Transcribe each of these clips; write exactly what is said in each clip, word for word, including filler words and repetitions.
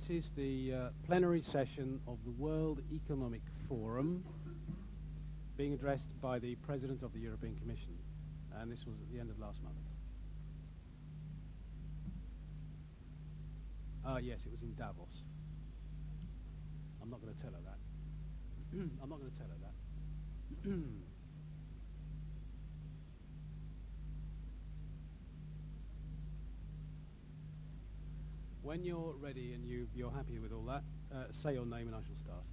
This is the uh, plenary session of the World Economic Forum being addressed by the President of the European Commission, and this was at the end of last month. Uh, yes, it was in Davos. I'm not going to tell her that. I'm not going to tell her that. When you're ready and you, you're happy with all that, uh, say your name and I shall start.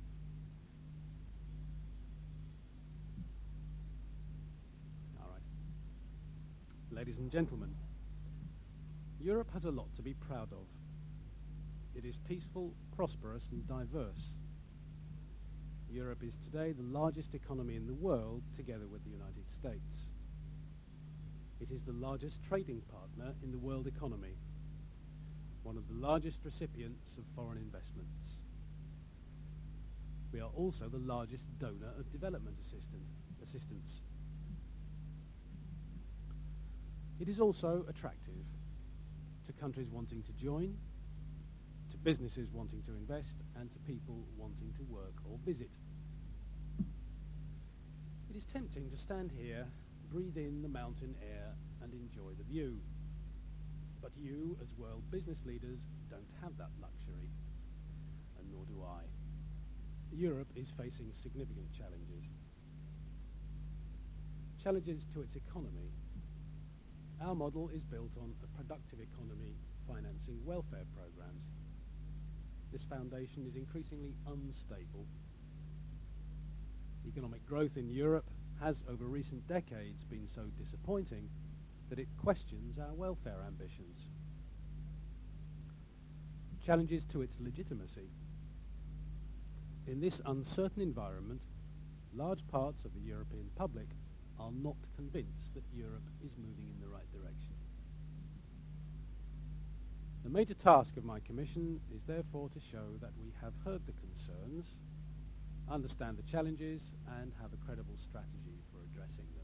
All right. Ladies and gentlemen, Europe has a lot to be proud of. It is peaceful, prosperous and diverse. Europe is today the largest economy in the world, together with the United States. It is the largest trading partner in the world economy, one of the largest recipients of foreign investments. We are also the largest donor of development assistant, assistance. It is also attractive to countries wanting to join, to businesses wanting to invest, and to people wanting to work or visit. It is tempting to stand here, breathe in the mountain air, and enjoy the view. But you, as world business leaders, don't have that luxury, and nor do I. Europe is facing significant challenges. Challenges to its economy. Our model is built on a productive economy financing welfare programs. This foundation is increasingly unstable. Economic growth in Europe has, over recent decades, been so disappointing that it questions our welfare ambitions. Challenges to its legitimacy. In this uncertain environment, large parts of the European public are not convinced that Europe is moving in the right direction. The major task of my commission is therefore to show that we have heard the concerns, understand the challenges, and have a credible strategy for addressing them.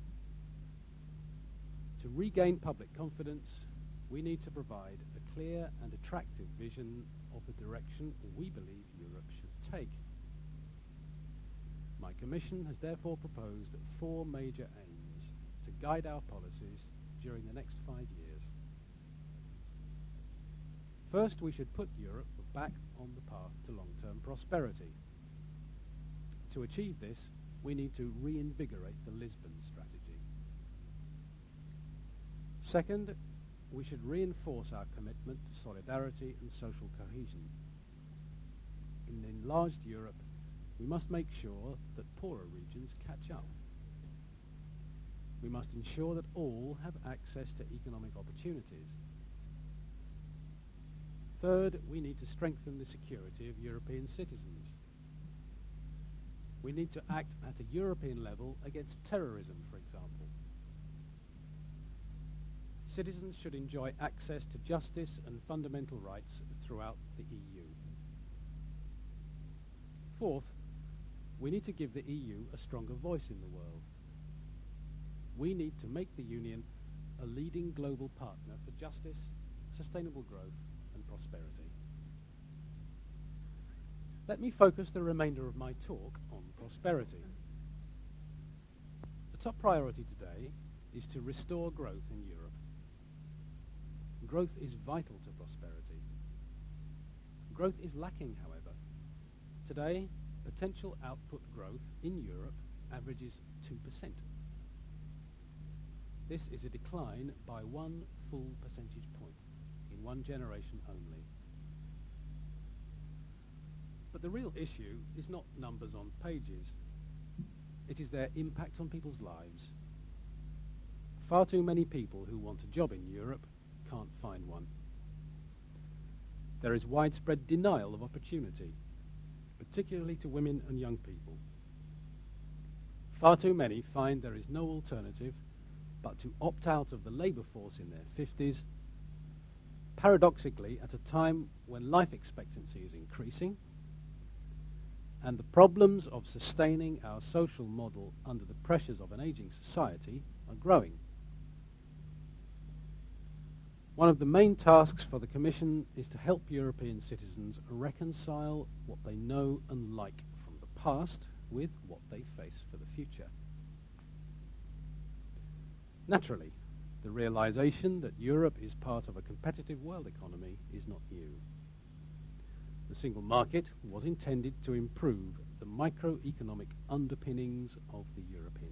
To regain public confidence, we need to provide a clear and attractive vision of the direction we believe Europe should take. My Commission has therefore proposed four major aims to guide our policies during the next five years. First, we should put Europe back on the path to long-term prosperity. To achieve this, we need to reinvigorate the Lisbon strategy. Second, we should reinforce our commitment to solidarity and social cohesion. In an enlarged Europe, we must make sure that poorer regions catch up. We must ensure that all have access to economic opportunities. Third, we need to strengthen the security of European citizens. We need to act at a European level against terrorism, for example. Citizens should enjoy access to justice and fundamental rights throughout the E U. Fourth, we need to give the E U a stronger voice in the world. We need to make the Union a leading global partner for justice, sustainable growth, and prosperity. Let me focus the remainder of my talk on prosperity. The top priority today is to restore growth in Europe. Growth is vital to prosperity. Growth is lacking, however. Today, potential output growth in Europe averages two percent. This is a decline by one full percentage point in one generation only. But the real issue is not numbers on pages. It is their impact on people's lives. Far too many people who want a job in Europe can't find one. There is widespread denial of opportunity, particularly to women and young people. Far too many find there is no alternative but to opt out of the labour force in their fifties, paradoxically at a time when life expectancy is increasing and the problems of sustaining our social model under the pressures of an ageing society are growing. One of the main tasks for the Commission is to help European citizens reconcile what they know and like from the past with what they face for the future. Naturally, the realization that Europe is part of a competitive world economy is not new. The single market was intended to improve the microeconomic underpinnings of the European